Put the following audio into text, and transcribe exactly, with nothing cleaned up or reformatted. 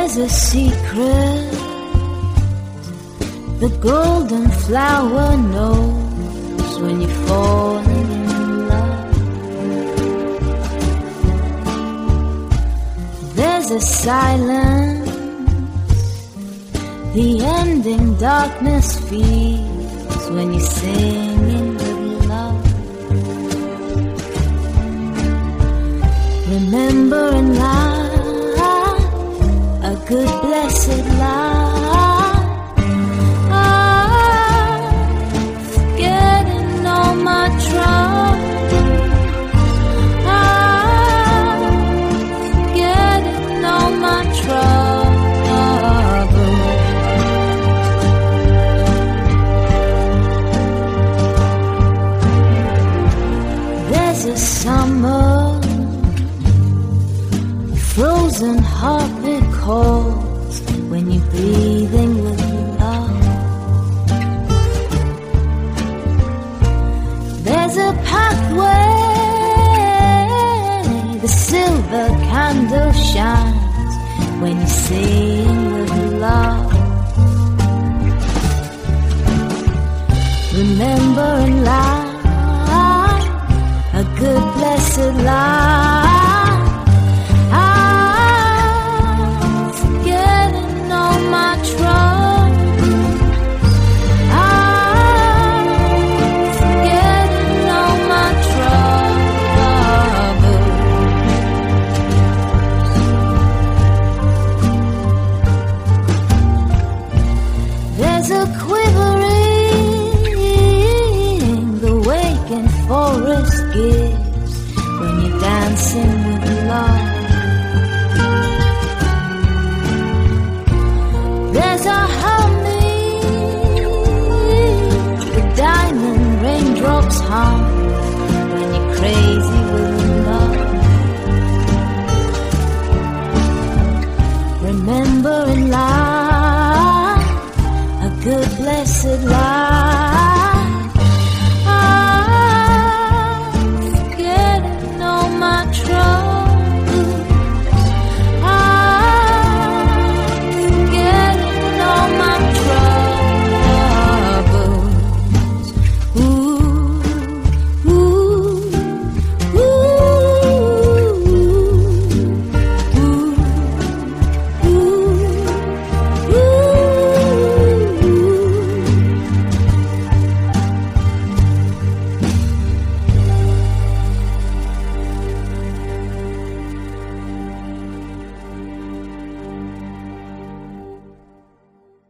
There's a secret the golden flower knows when you're falling in love. There's a silence the ending darkness feels when you're singing with love. Remembering life, a good blessed life. Summer, frozen heartbeat calls when you're breathing with love. There's a pathway, the silver candle shines when you sing with love. Remembering life, a good blessed life. I'm forgetting all my troubles. I'm forgetting all my troubles. There's a quivering the waking forest gives when you're dancing with love. There's a humming, the diamond raindrops hum when you're crazy with love. Remembering life, a good blessed life.